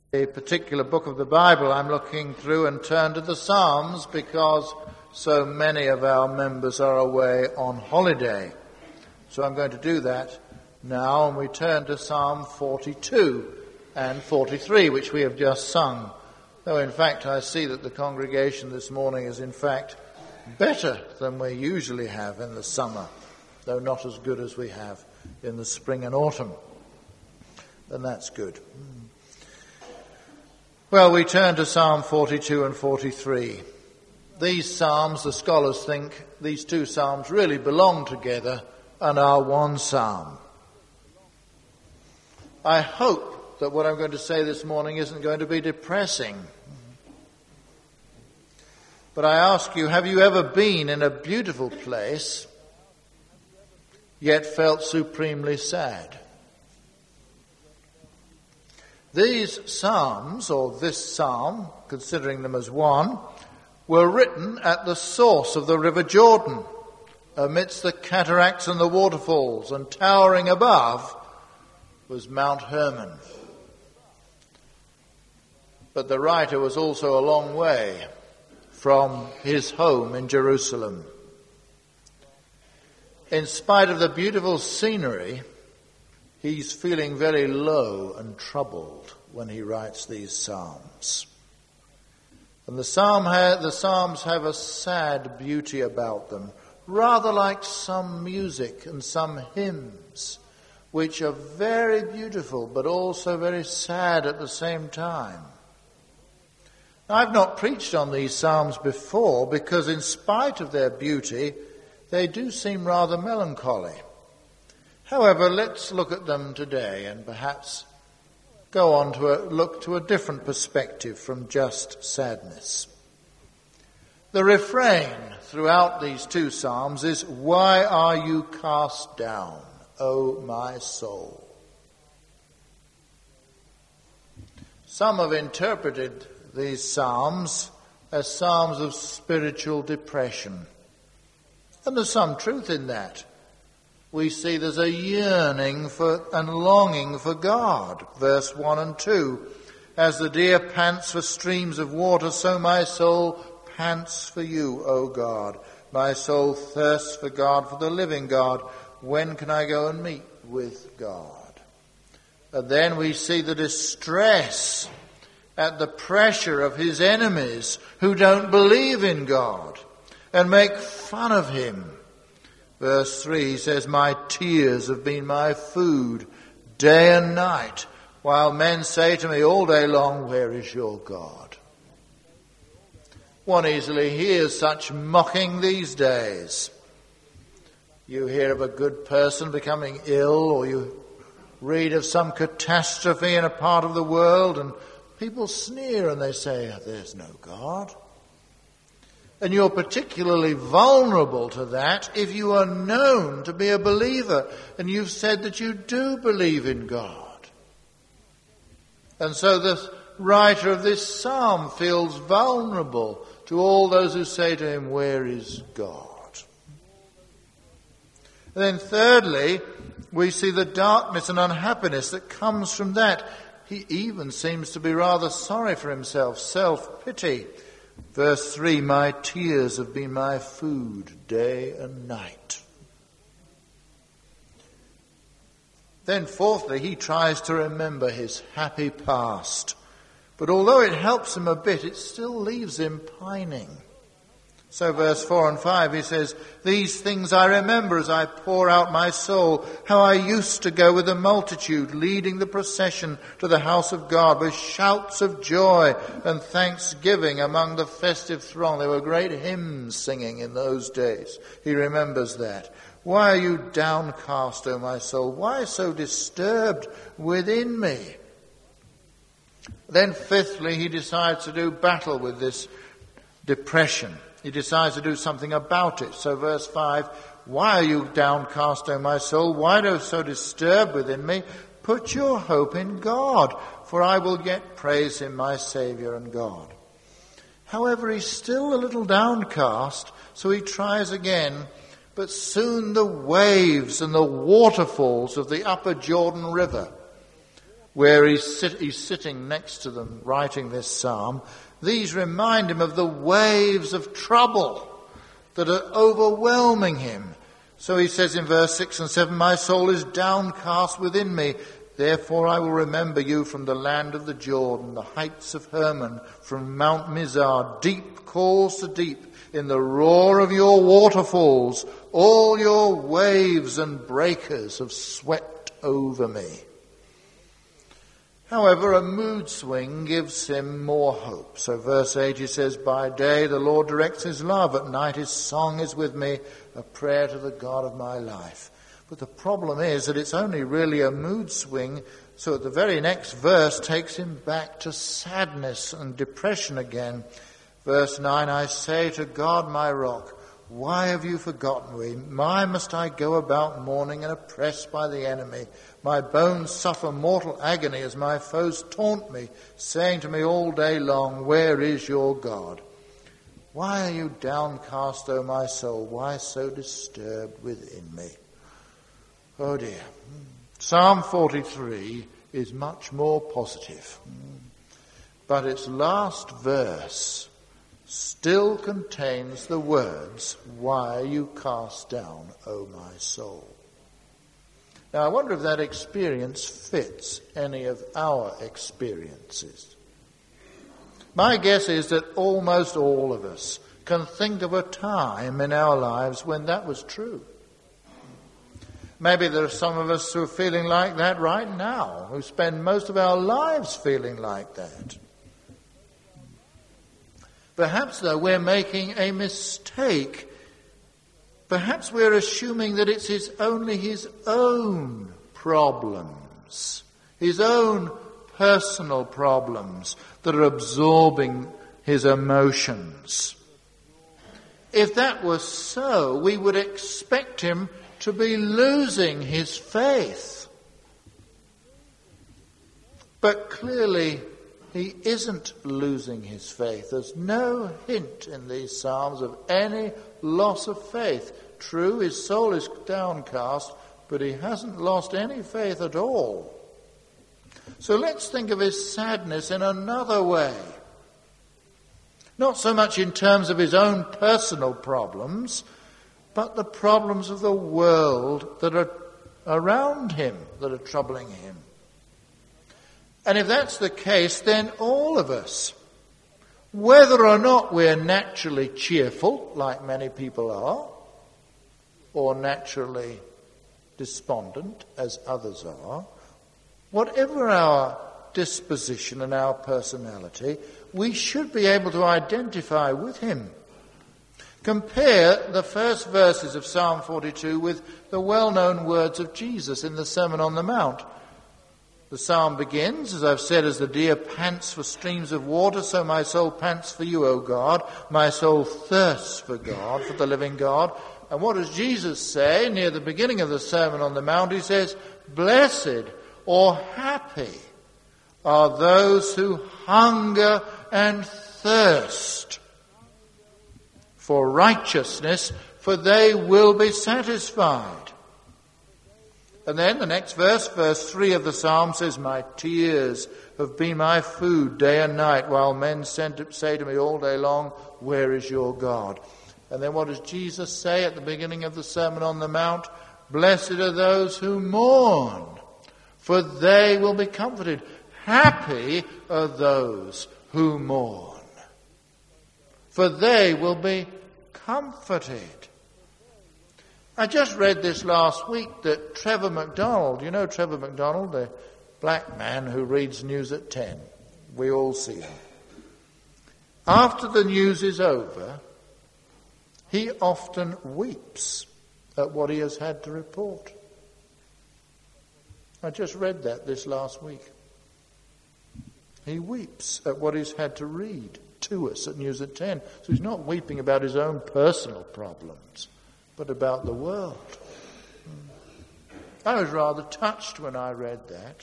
A particular book of the Bible I'm looking through and turn to the Psalms because so many of our members are away on holiday. So I'm going to do that now, and we turn to Psalm 42 and 43, which we have just sung. Though in fact I see that the congregation this morning is in fact better than we usually have in the summer, though not as good as we have in the spring and autumn. And that's good. Well, we turn to Psalm 42 and 43. These psalms, the scholars think, these two psalms really belong together and are one psalm. I hope that what I'm going to say this morning isn't going to be depressing. But I ask you, have you ever been in a beautiful place, yet felt supremely sad? These psalms, or this psalm, considering them as one, were written at the source of the River Jordan, amidst the cataracts and the waterfalls, and towering above was Mount Hermon. But the writer was also a long way from his home in Jerusalem. In spite of the beautiful scenery, he's feeling very low and troubled when he writes these psalms. And the psalms have a sad beauty about them, rather like some music and some hymns, which are very beautiful but also very sad at the same time. Now, I've not preached on these psalms before because in spite of their beauty, they do seem rather melancholy. However, let's look at them today and perhaps go on to look to a different perspective from just sadness. The refrain throughout these two psalms is, "Why are you cast down, O my soul?" Some have interpreted these psalms as psalms of spiritual depression. And there's some truth in that. We see there's a yearning for and longing for God. Verse 1 and 2. As the deer pants for streams of water, so my soul pants for you, O God. My soul thirsts for God, for the living God. When can I go and meet with God? And then we see the distress at the pressure of his enemies who don't believe in God and make fun of him. Verse 3 says, "My tears have been my food day and night, while men say to me all day long, 'Where is your God?'" One easily hears such mocking these days. You hear of a good person becoming ill, or you read of some catastrophe in a part of the world, and people sneer and they say, "There's no God." And you're particularly vulnerable to that if you are known to be a believer and you've said that you do believe in God. And so the writer of this psalm feels vulnerable to all those who say to him, "Where is God?" And then thirdly, we see the darkness and unhappiness that comes from that. He even seems to be rather sorry for himself, self-pity. Verse 3, "My tears have been my food day and night." Then fourthly, he tries to remember his happy past. But although it helps him a bit, it still leaves him pining. So verse 4 and 5, he says, "These things I remember as I pour out my soul, how I used to go with the multitude, leading the procession to the house of God with shouts of joy and thanksgiving among the festive throng." There were great hymns singing in those days. He remembers that. "Why are you downcast, O my soul? Why so disturbed within me?" Then fifthly, he decides to do battle with this depression. He decides to do something about it. So verse 5, "Why are you downcast, O my soul? Why are you so disturbed within me? Put your hope in God, for I will yet praise him, my Saviour and God." However, he's still a little downcast, so he tries again. But soon the waves and the waterfalls of the upper Jordan River where he's sitting next to them writing this psalm, these remind him of the waves of trouble that are overwhelming him. So he says in verse 6 and 7, "My soul is downcast within me. Therefore I will remember you from the land of the Jordan, the heights of Hermon, from Mount Mizar. Deep calls to deep in the roar of your waterfalls. All your waves and breakers have swept over me." However, a mood swing gives him more hope. So verse 8 he says, "By day the Lord directs his love. At night his song is with me, a prayer to the God of my life." But the problem is that it's only really a mood swing. So the very next verse takes him back to sadness and depression again. Verse 9, "I say to God my rock, why have you forgotten me? Why must I go about mourning and oppressed by the enemy? My bones suffer mortal agony as my foes taunt me, saying to me all day long, where is your God? Why are you downcast, O my soul? Why so disturbed within me?" Oh dear. Psalm 43 is much more positive. But its last verse still contains the words, "Why are you cast down, O my soul?" Now I wonder if that experience fits any of our experiences. My guess is that almost all of us can think of a time in our lives when that was true. Maybe there are some of us who are feeling like that right now, who spend most of our lives feeling like that. Perhaps, though, we're making a mistake. Perhaps we're assuming that it's only his own problems, his own personal problems that are absorbing his emotions. If that was so, we would expect him to be losing his faith. But clearly, he isn't losing his faith. There's no hint in these Psalms of any loss of faith. True, his soul is downcast, but he hasn't lost any faith at all. So let's think of his sadness in another way. Not so much in terms of his own personal problems, but the problems of the world that are around him, that are troubling him. And if that's the case, then all of us, whether or not we're naturally cheerful, like many people are, or naturally despondent, as others are, whatever our disposition and our personality, we should be able to identify with him. Compare the first verses of Psalm 42 with the well-known words of Jesus in the Sermon on the Mount. The psalm begins, as I've said, "As the deer pants for streams of water, so my soul pants for you, O God. My soul thirsts for God, for the living God." And what does Jesus say near the beginning of the Sermon on the Mount? He says, "Blessed or happy are those who hunger and thirst for righteousness, for they will be satisfied." And then the next verse, verse 3 of the psalm says, "My tears have been my food day and night, while men say to me all day long, where is your God?" And then what does Jesus say at the beginning of the Sermon on the Mount? "Blessed are those who mourn, for they will be comforted. Happy are those who mourn, for they will be comforted." I just read this last week that Trevor McDonald, you know Trevor McDonald, the black man who reads news at 10. We all see him. After the news is over, he often weeps at what he has had to report. I just read that this last week. He weeps at what he's had to read to us at News at 10. So he's not weeping about his own personal problems, but about the world. I was rather touched when I read that.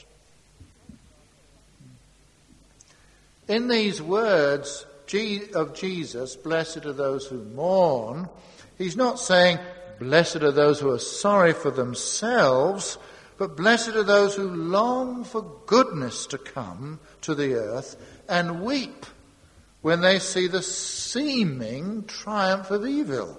In these words of Jesus, "Blessed are those who mourn," he's not saying, "Blessed are those who are sorry for themselves," But blessed are those who long for goodness to come to the earth and weep when they see the seeming triumph of evil.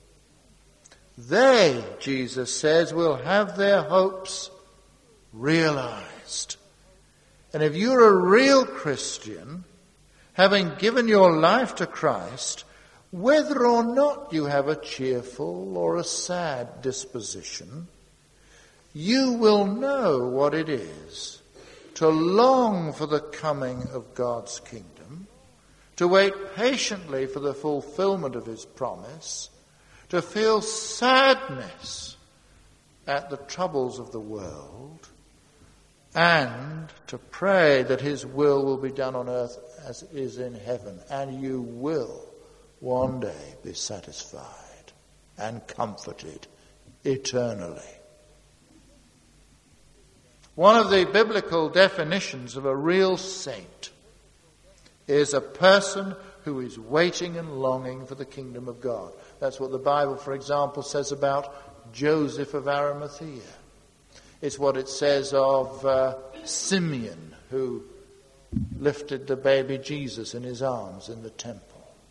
They, Jesus says, will have their hopes realized. And if you're a real Christian, having given your life to Christ, whether or not you have a cheerful or a sad disposition, you will know what it is to long for the coming of God's kingdom, to wait patiently for the fulfillment of his promise, to feel sadness at the troubles of the world, and to pray that his will be done on earth as it is in heaven. And you will one day be satisfied and comforted eternally. One of the biblical definitions of a real saint is a person who is waiting and longing for the kingdom of God. That's what the Bible, for example, says about Joseph of Arimathea. It's what it says of Simeon, who lifted the baby Jesus in his arms in the temple.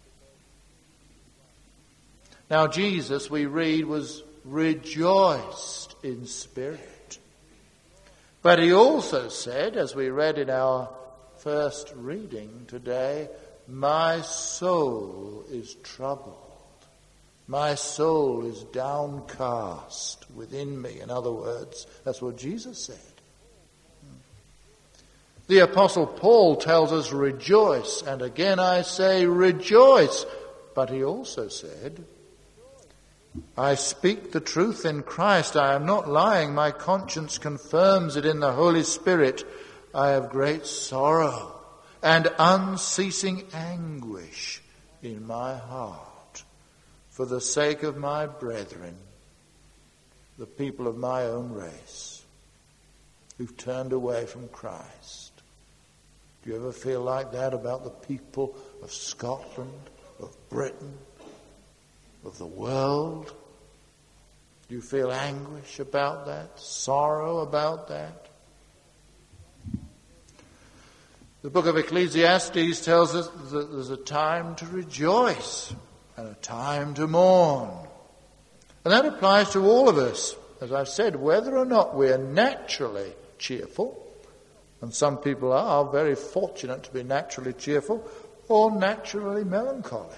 Now Jesus, we read, was rejoiced in spirit. But he also said, as we read in our first reading today, my soul is troubled. My soul is downcast within me. In other words, that's what Jesus said. The Apostle Paul tells us rejoice, and again I say rejoice. But he also said, I speak the truth in Christ. I am not lying. My conscience confirms it in the Holy Spirit. I have great sorrow and unceasing anguish in my heart for the sake of my brethren, the people of my own race, who've turned away from Christ. Do you ever feel like that about the people of Scotland, of Britain, of the world? Do you feel anguish about that? Sorrow about that? The book of Ecclesiastes tells us that there's a time to rejoice and a time to mourn. And that applies to all of us. As I've said, whether or not we're naturally cheerful, and some people are very fortunate to be naturally cheerful, or naturally melancholy.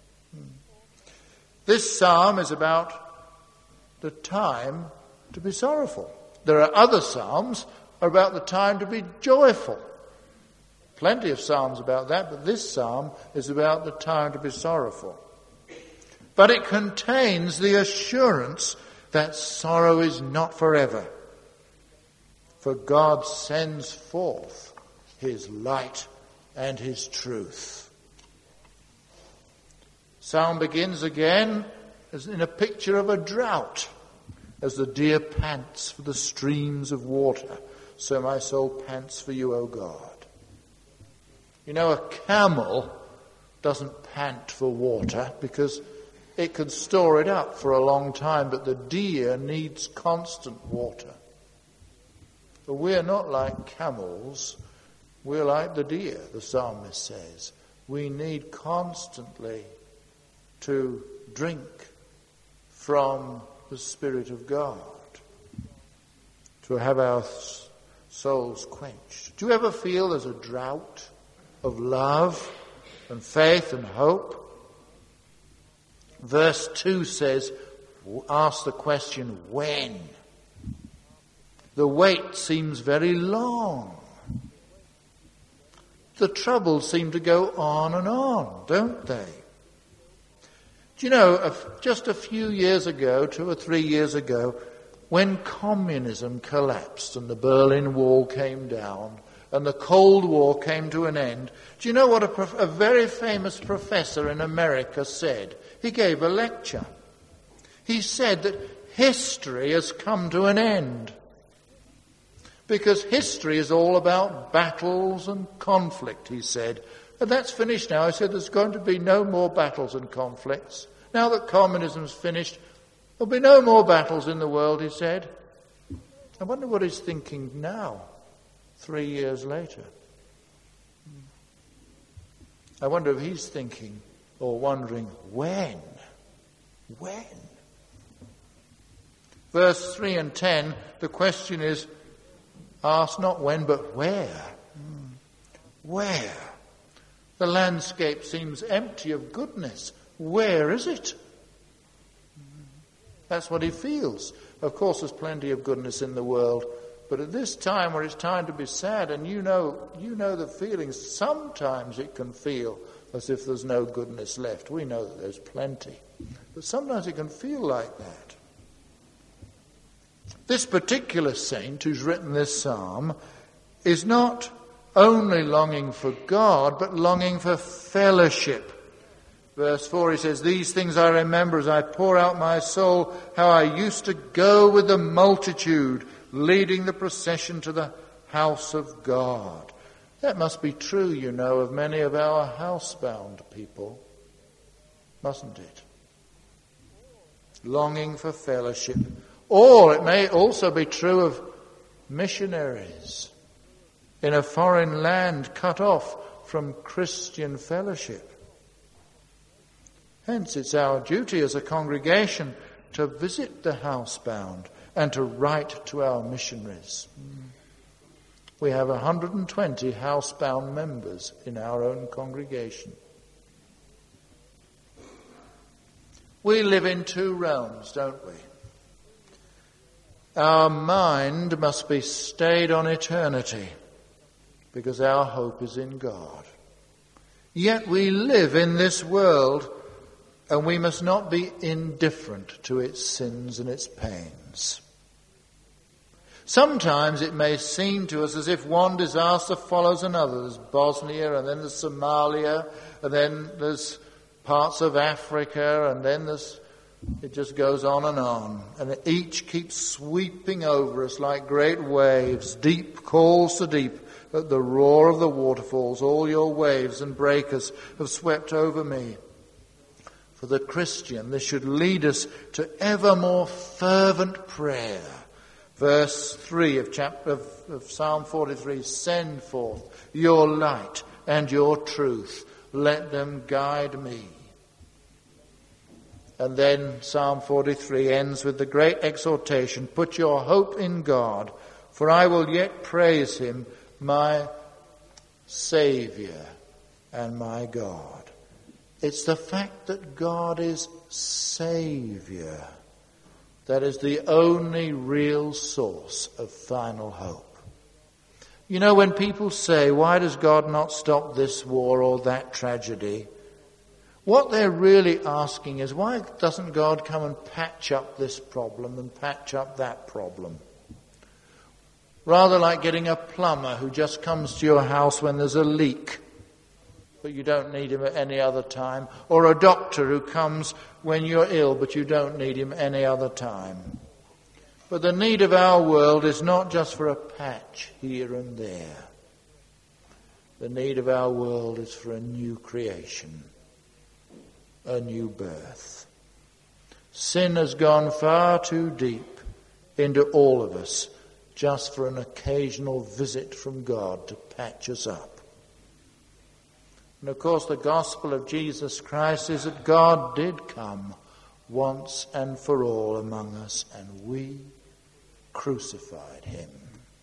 This psalm is about the time to be sorrowful. There are other psalms about the time to be joyful. Plenty of psalms about that, but this psalm is about the time to be sorrowful. But it contains the assurance that sorrow is not forever. For God sends forth his light and his truth. Psalm begins again as in a picture of a drought. As the deer pants for the streams of water, so my soul pants for you, O God. You know, a camel doesn't pant for water because it can store it up for a long time, but the deer needs constant water. But we're not like camels, we're like the deer, the psalmist says. We need constantly to drink from the Spirit of God, to have our souls quenched. Do you ever feel there's a drought of love and faith and hope? Verse 2 says, ask the question, when? The wait seems very long. The troubles seem to go on and on, don't they? Do you know, just a few years ago, 2 or 3 years ago, when communism collapsed and the Berlin Wall came down and the Cold War came to an end, do you know what a very famous professor in America said? He gave a lecture. He said that history has come to an end. Because history is all about battles and conflict, he said. And that's finished now. He said there's going to be no more battles and conflicts. Now that communism's finished, there'll be no more battles in the world, he said. I wonder what he's thinking now, 3 years later. I wonder if he's thinking or wondering, when? When? Verse 3 and 10, the question is asked not when, but where? Where? The landscape seems empty of goodness. Where is it? That's what he feels. Of course, there's plenty of goodness in the world, but at this time where it's time to be sad, and you know the feelings, sometimes it can feel as if there's no goodness left. We know that there's plenty, but sometimes it can feel like that. This particular saint who's written this psalm is not only longing for God, but longing for fellowship. Verse 4, he says, "These things I remember as I pour out my soul, how I used to go with the multitude, leading the procession to the house of God." That must be true, you know, of many of our housebound people, mustn't it? Longing for fellowship. Or it may also be true of missionaries in a foreign land cut off from Christian fellowship. Hence, it's our duty as a congregation to visit the housebound and to write to our missionaries. We have 120 housebound members in our own congregation. We live in two realms, don't we? Our mind must be stayed on eternity because our hope is in God. Yet we live in this world, and we must not be indifferent to its sins and its pains. Sometimes it may seem to us as if one disaster follows another. There's Bosnia, and then there's Somalia, and then there's parts of Africa, and then it just goes on. And each keeps sweeping over us like great waves. Deep calls to deep at the roar of the waterfalls. All your waves and breakers have swept over me. For the Christian, this should lead us to ever more fervent prayer. Verse 3 of Psalm 43, "Send forth your light and your truth. Let them guide me." And then Psalm 43 ends with the great exhortation, "Put your hope in God, for I will yet praise him, my Saviour and my God." It's the fact that God is Saviour that is the only real source of final hope. You know, when people say, "Why does God not stop this war or that tragedy?" what they're really asking is, why doesn't God come and patch up this problem and patch up that problem? Rather like getting a plumber who just comes to your house when there's a leak, but you don't need him at any other time. Or a doctor who comes when you're ill, but you don't need him any other time. But the need of our world is not just for a patch here and there. The need of our world is for a new creation, a new birth. Sin has gone far too deep into all of us just for an occasional visit from God to patch us up. And of course the gospel of Jesus Christ is that God did come once and for all among us, and we crucified him.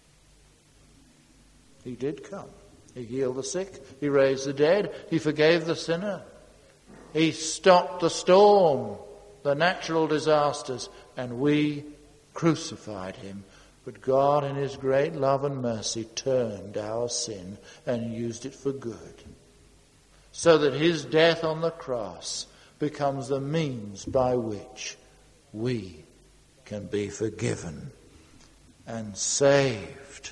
He did come. He healed the sick. He raised the dead. He forgave the sinner. He stopped the storm, the natural disasters, and we crucified him. But God in his great love and mercy turned our sin and used it for good, so that his death on the cross becomes the means by which we can be forgiven and saved.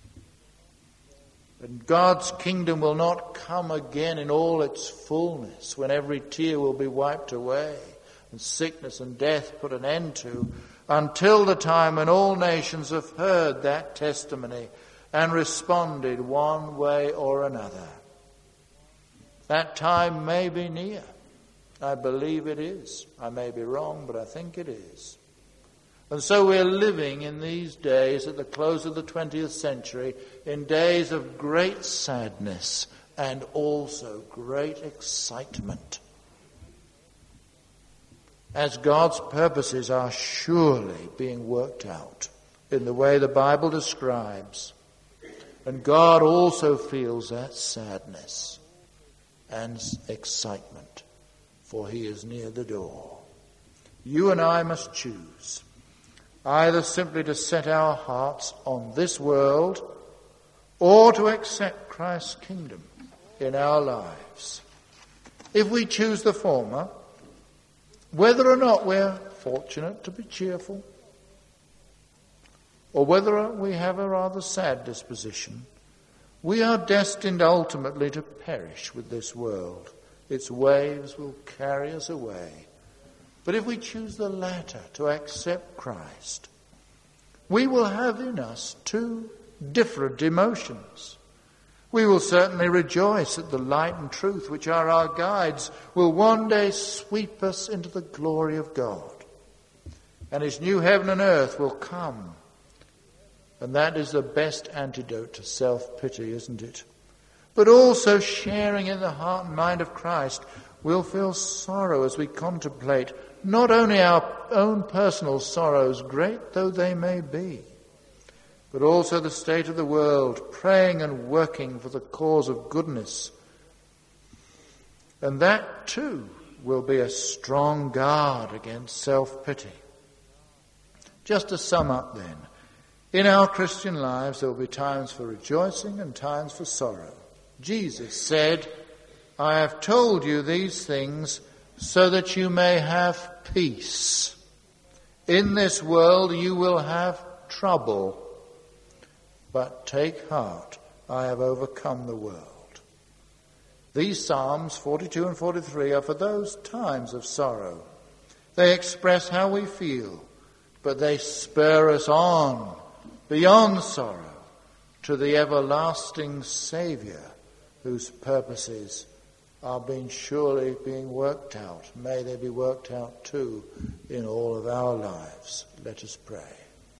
And God's kingdom will not come again in all its fullness, when every tear will be wiped away and sickness and death put an end to, until the time when all nations have heard that testimony and responded one way or another. That time may be near. I believe it is. I may be wrong, but I think it is. And so we're living in these days at the close of the 20th century in days of great sadness and also great excitement, as God's purposes are surely being worked out in the way the Bible describes. And God also feels that sadness and excitement, for he is near the door. You and I must choose either simply to set our hearts on this world or to accept Christ's kingdom in our lives. If we choose the former, whether or not we're fortunate to be cheerful, or whether we have a rather sad disposition, we are destined ultimately to perish with this world. Its waves will carry us away. But if we choose the latter, to accept Christ, we will have in us two different emotions. We will certainly rejoice that the light and truth, which are our guides, will one day sweep us into the glory of God. And his new heaven and earth will come. And that is the best antidote to self-pity, isn't it? But also sharing in the heart and mind of Christ, we'll feel sorrow as we contemplate not only our own personal sorrows, great though they may be, but also the state of the world, praying and working for the cause of goodness. And that too will be a strong guard against self-pity. Just to sum up then, in our Christian lives there will be times for rejoicing and times for sorrow. Jesus said, I have told you these things so that you may have peace. In this world you will have trouble, but take heart, I have overcome the world. These Psalms 42 and 43 are for those times of sorrow. They express how we feel, but they spur us on beyond sorrow to the everlasting Saviour, whose purposes are surely being worked out. May they be worked out too in all of our lives. Let us pray.